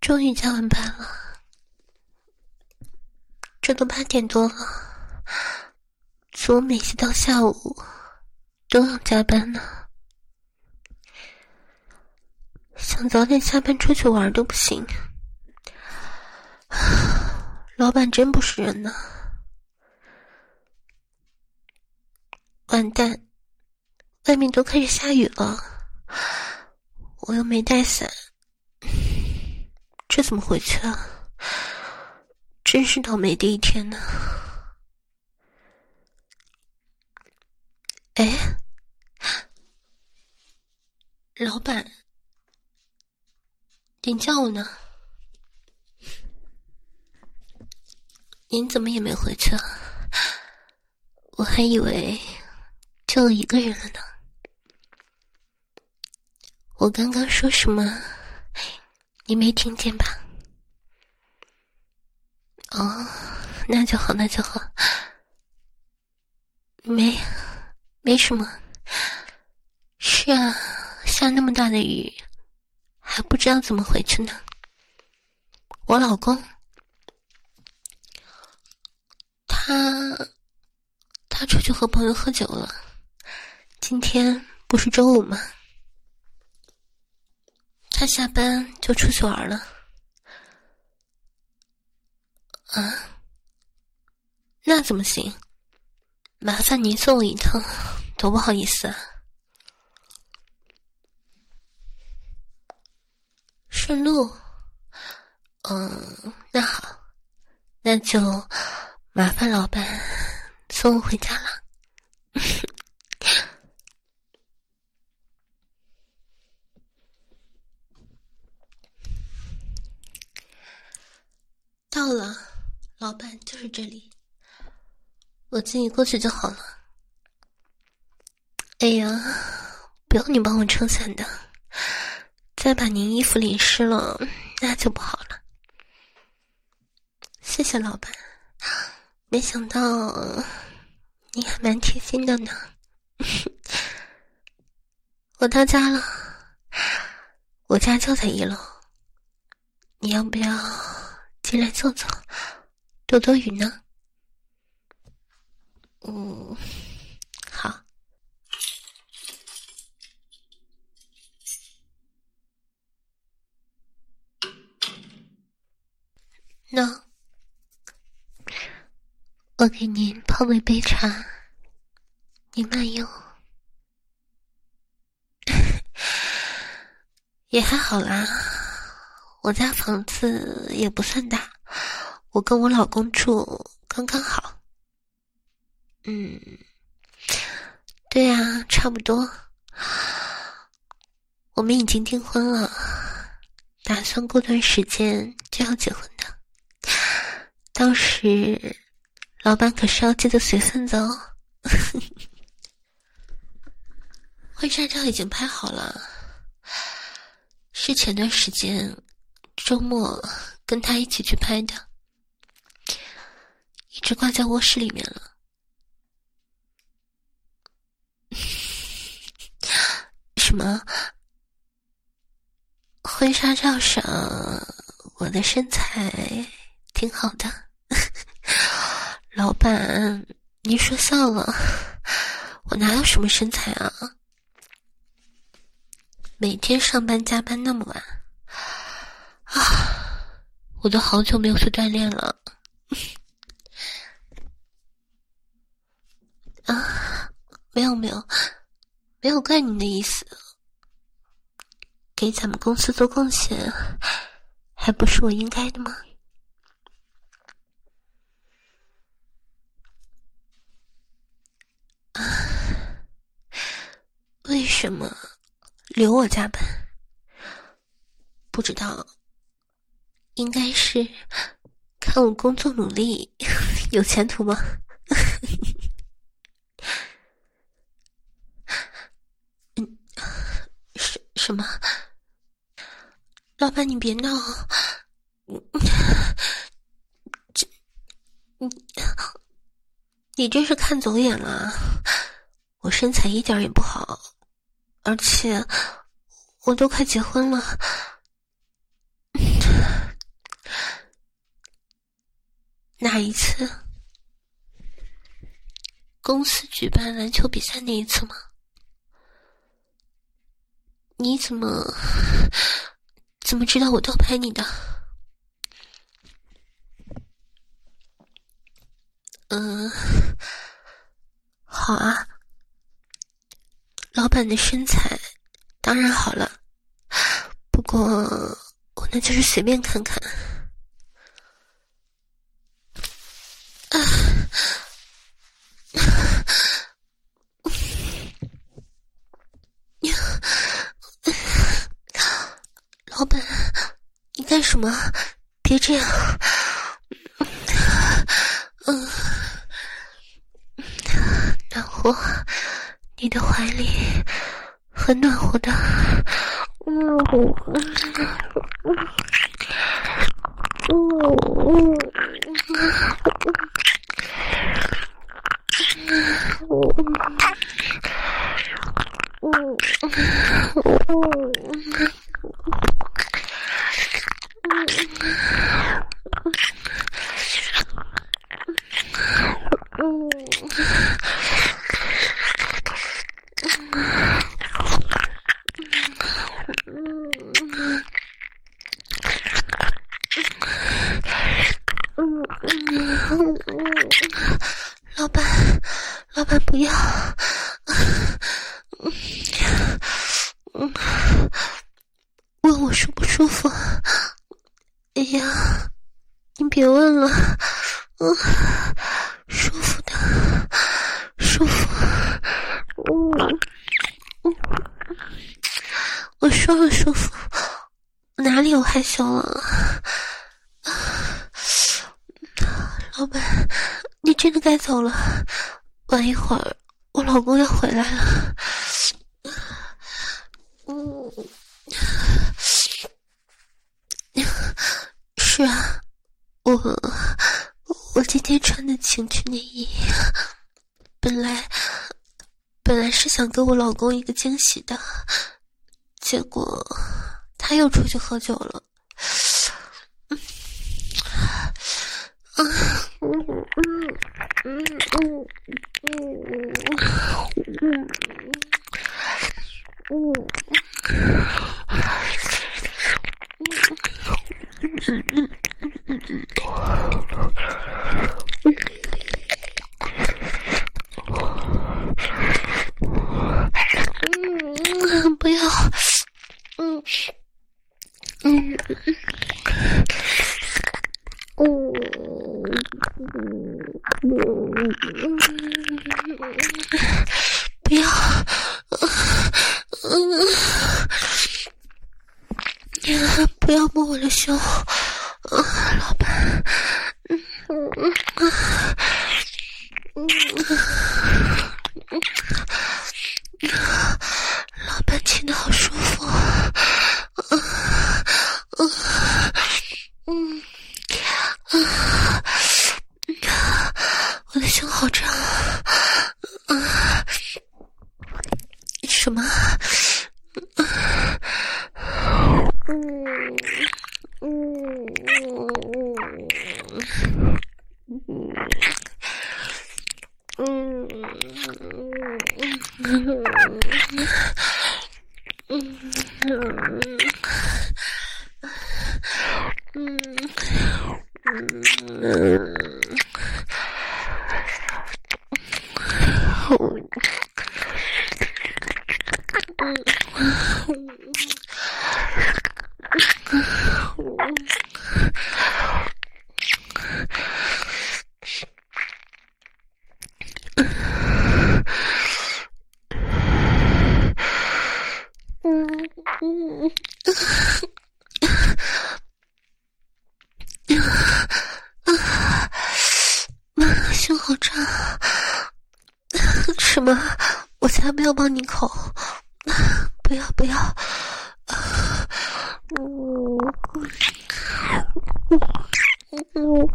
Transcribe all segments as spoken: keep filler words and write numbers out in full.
终于加完班了，这都八点多了，怎么每次到下午都要加班呢？想早点下班出去玩都不行，老板真不是人呢。完蛋，外面都开始下雨了，我又没带伞，这怎么回去啊？真是倒霉的一天呢。哎，老板，您叫我呢？您怎么也没回去啊？我还以为就我一个人了呢。我刚刚说什么？你没听见吧？哦，那就好，那就好。没，没什么。是啊，下那么大的雨，还不知道怎么回去呢。我老公，他，他出去和朋友喝酒了。今天不是周五吗？他下班就出去玩了。啊？那怎么行？麻烦您送我一趟，多不好意思啊。顺路？嗯，那好，那就麻烦老板送我回家了。到了，老板就是这里，我自己过去就好了。哎呀，不要你帮我撑伞的，再把您衣服淋湿了，那就不好了。谢谢老板，没想到你还蛮贴心的呢。我到家了，我家就在一楼，你要不要进来坐坐，躲躲雨呢？嗯，好。那我给您泡了一杯茶，您慢用。也还好啦，我家房子也不算大，我跟我老公住刚刚好。嗯，对啊，差不多。我们已经订婚了，打算过段时间就要结婚的。到时老板可是要记得随份子哦。婚纱照已经拍好了，是前段时间周末跟他一起去拍的，一直挂在卧室里面了。什么？婚纱照上我的身材挺好的。老板，你说笑了，我哪有什么身材啊？每天上班加班那么晚啊，我都好久没有去锻炼了。啊，没有没有没有怪你的意思，给咱们公司做贡献还不是我应该的吗？啊，为什么留我加班？不知道，应该是看我工作努力，有前途吗？嗯，什什么？老板，你别闹！这，你你真是看走眼了。我身材一点也不好，而且我都快结婚了。 哪一次？公司举办篮球比赛那一次吗？你怎么怎么知道我偷拍你的？嗯，好啊，老板的身材当然好了，不过我那就是随便看看。啊，老板，你干什么？别这样。嗯，暖和，你的怀里很暖和的。嗯嗯老板，老板不要，嗯，问我舒不舒服？哎呀，你别问了，嗯，舒服的，舒服，嗯，我说了舒服，哪里有害羞了？老板，你真的该走了，晚一会儿我老公要回来了。嗯，是啊，我我今天穿的情趣内衣，本来本来是想给我老公一个惊喜的，结果他又出去喝酒了。嗯嗯嗯嗯嗯嗯嗯嗯，不要，嗯嗯不要，嗯，不要摸我的胸，老板，嗯嗯嗯嗯，老板亲的好舒服，嗯嗯嗯嗯，我的胸好胀，嗯，什么？嗯嗯嗯嗯胸好胀，什么？我才没有帮你口，不要不要，嗯嗯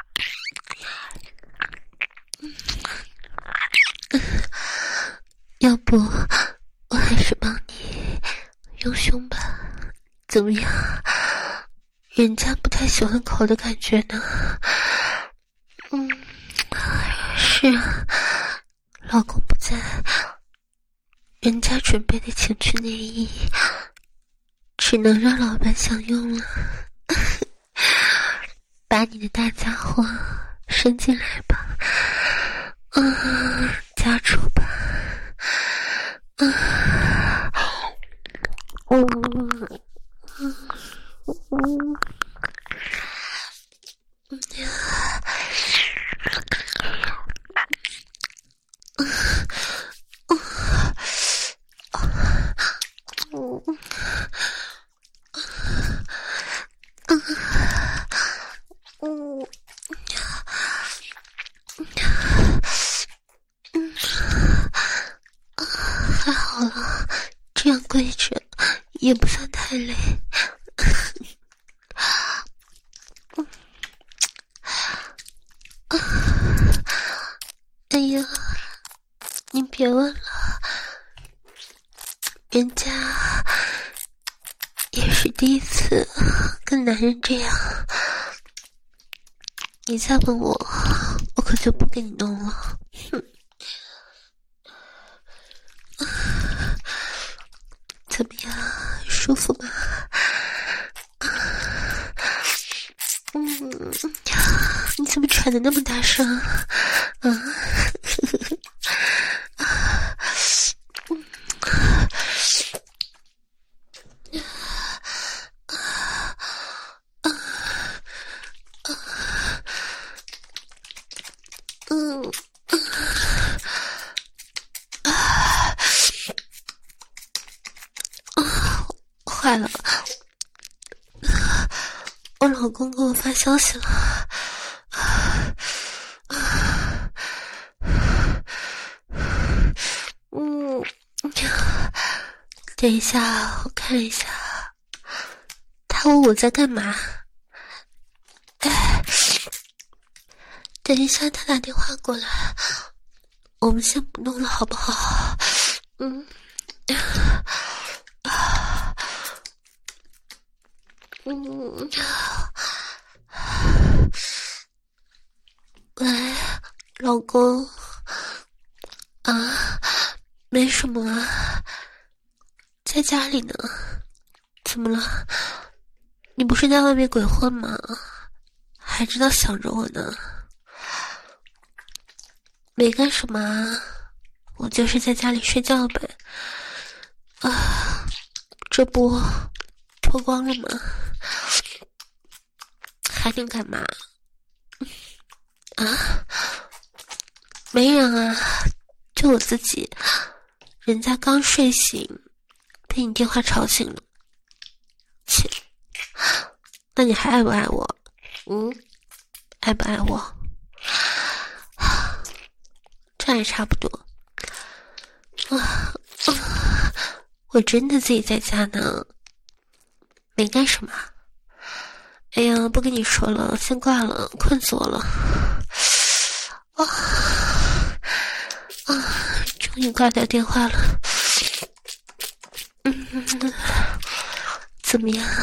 嗯，要不我还是帮你用胸吧，怎么样？人家不太喜欢口的感觉呢。 是老公不在，人家准备的情趣内衣只能让老板享用了。把你的大家伙伸进来吧，嗯，夹住吧，嗯，嗯嗯嗯还好了，这样跪着也不算太累。哎呀，你别问了，人家也是第一次跟男人这样。你再问我，我可就不给你弄了。哼，怎么样，舒服吗？嗯，你怎么喘得那么大声啊？啊，嗯，坏了，我老公给我发消息了。嗯，等一下，我看一下，他问我在干嘛。哎，等一下他打电话过来，我们先不弄了好不好？嗯，嗯，喂，老公，啊，没什么啊，在家里呢。怎么了？你不是在外面鬼混吗？还知道想着我呢。没干什么啊，我就是在家里睡觉呗。啊，这不脱光了吗？还能干嘛？啊，没人啊，就我自己。人家刚睡醒，被你电话吵醒了。切，那你还爱不爱我？嗯，爱不爱我？这也差不多。啊，我真的自己在家呢，没干什么。哎呀，不跟你说了，先挂了，困死我了。啊啊，终于挂掉电话了。嗯，怎么样？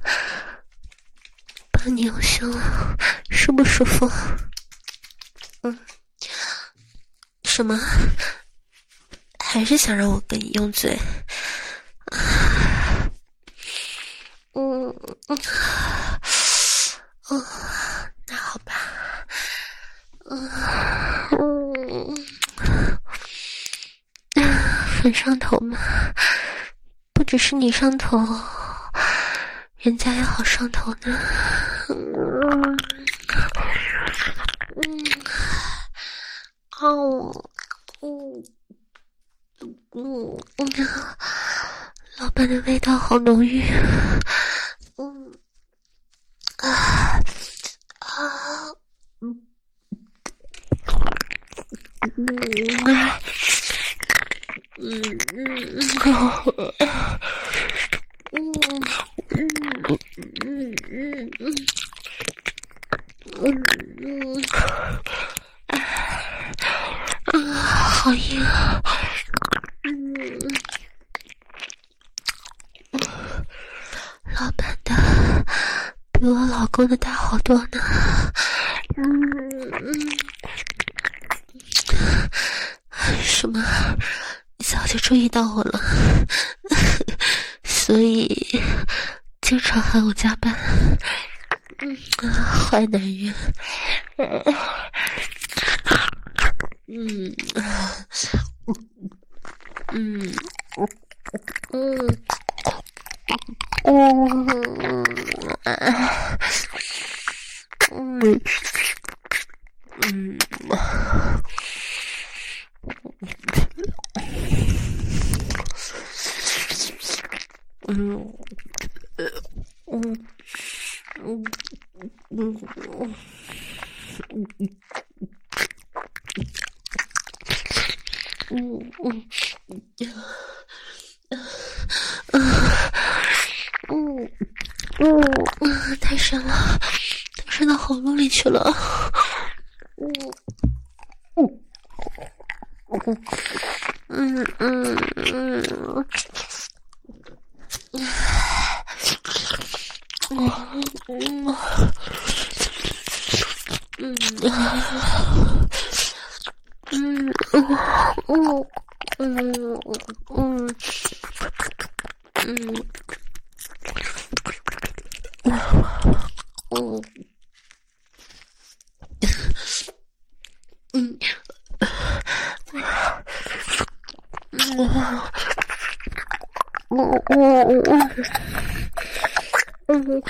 帮你用胸，舒不舒服？嗯，什么？还是想让我跟你用嘴？嗯嗯，哦，那好吧。嗯嗯，很上头吗？不只是你上头，人家也好上头呢。嗯嗯，哦，嗯嗯嗯，老板的味道好浓郁。嗯啊啊嗯嗯啊嗯嗯嗯嗯嗯嗯嗯嗯啊，好硬啊！嗯，老板的比我老公的大好多呢。嗯嗯就注意到我了，所以经常喊我加班。嗯，坏男人。嗯，嗯，嗯，嗯，嗯，嗯。嗯，嗯，嗯，嗯，嗯，嗯，嗯，嗯，太深了，都深到喉咙里去了。嗯，嗯，嗯，嗯，嗯。嗯嗯嗯嗯嗯嗯嗯嗯嗯嗯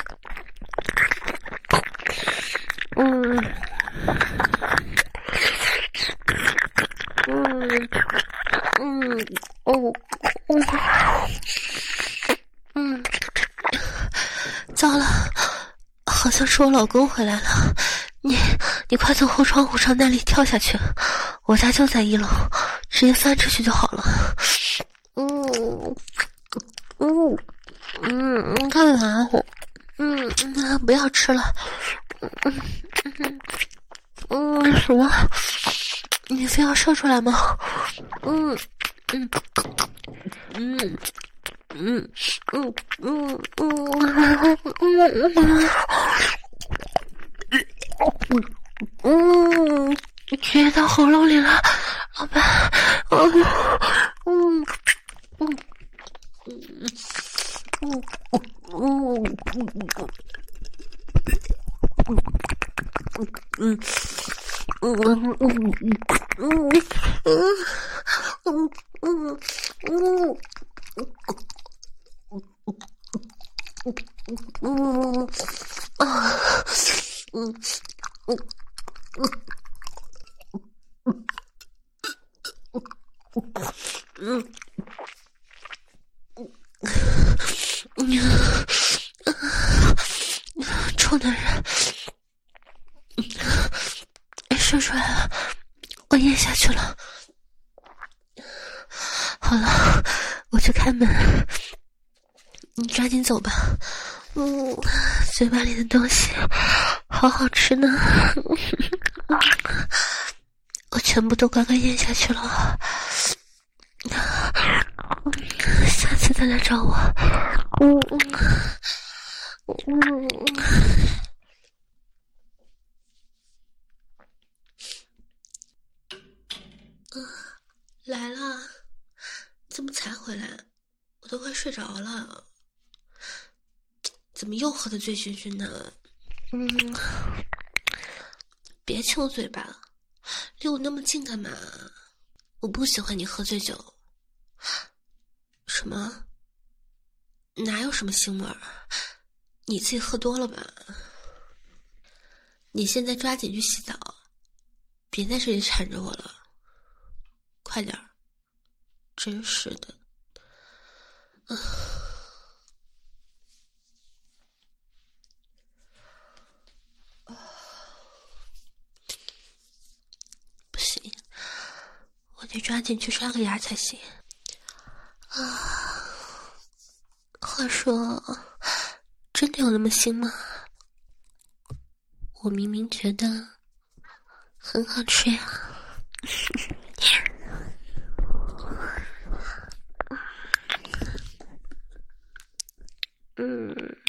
嗯嗯嗯哦哦嗯，糟了，好像是我老公回来了。你你快从后窗户上那里跳下去，我家就在一楼，直接翻出去就好了。嗯嗯嗯，干嘛？嗯嗯，不要吃了。嗯嗯嗯，什么？你非要射出来吗？嗯嗯嗯嗯嗯嗯嗯嗯，接到喉咙里了，老板。嗯嗯嗯嗯嗯嗯嗯嗯嗯嗯嗯嗯嗯嗯啊嗯嗯嗯嗯，臭男人，射出来了，我咽下去了。好了，我去开门，你抓紧走吧。嗯，嘴巴里的东西好好吃呢，我全部都乖乖咽下去了。下次再来找我。嗯嗯嗯。来了，怎么才回来？我都快睡着了，怎么又喝得醉醺醺的？嗯，别亲我嘴巴，离我那么近干嘛？我不喜欢你喝醉酒。什么？哪有什么腥味儿？你自己喝多了吧？你现在抓紧去洗澡，别在这里缠着我了，快点儿！真是的。啊不行，我得抓紧去刷个牙才行。啊，话说，真的有那么腥吗？我明明觉得很好吃呀。嗯。